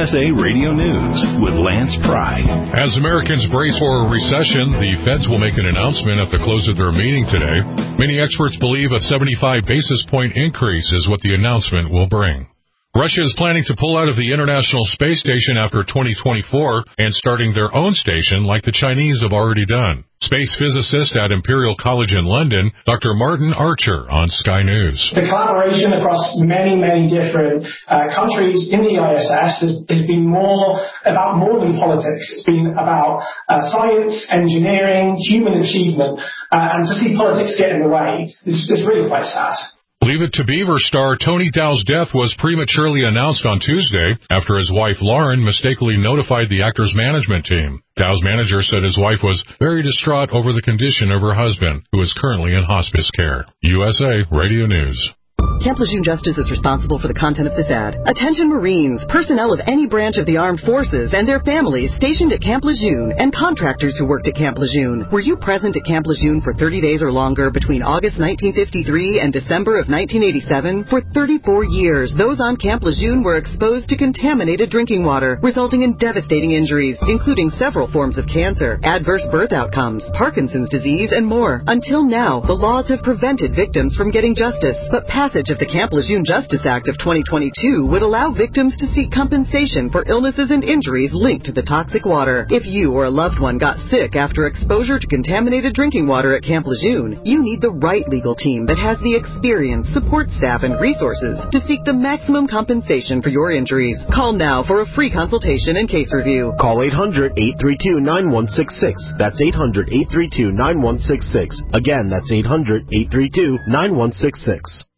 USA Radio News with Lance Pry. As Americans brace for a recession, the Feds will make an announcement at the close of their meeting today. Many experts believe a 75 basis point increase is what the announcement will bring. Russia is planning to pull out of the International Space Station after 2024 and starting their own station like the Chinese have already done. Space physicist at Imperial College in London, Dr. Martin Archer on Sky News. The collaboration across many different countries in the ISS has been about more than politics. It's been about science, engineering, human achievement, and to see politics get in the way is really quite sad. Leave It to Beaver star Tony Dow's death was prematurely announced on Tuesday after his wife Lauren mistakenly notified the actor's management team. Dow's manager said his wife was very distraught over the condition of her husband, who is currently in hospice care. USA Radio News. Camp Lejeune Justice is responsible for the content of this ad. Attention Marines, personnel of any branch of the armed forces and their families stationed at Camp Lejeune, and contractors who worked at Camp Lejeune. Were you present at Camp Lejeune for 30 days or longer between August 1953 and December of 1987? For 34 years, those on Camp Lejeune were exposed to contaminated drinking water, resulting in devastating injuries, including several forms of cancer, adverse birth outcomes, Parkinson's disease, and more. Until now, the laws have prevented victims from getting justice, but passage of the Camp Lejeune Justice Act of 2022 would allow victims to seek compensation for illnesses and injuries linked to the toxic water. If you or a loved one got sick after exposure to contaminated drinking water at Camp Lejeune, you need the right legal team that has the experience, support staff, and resources to seek the maximum compensation for your injuries. Call now for a free consultation and case review. Call 800-832-9166. That's 800-832-9166. Again, that's 800-832-9166.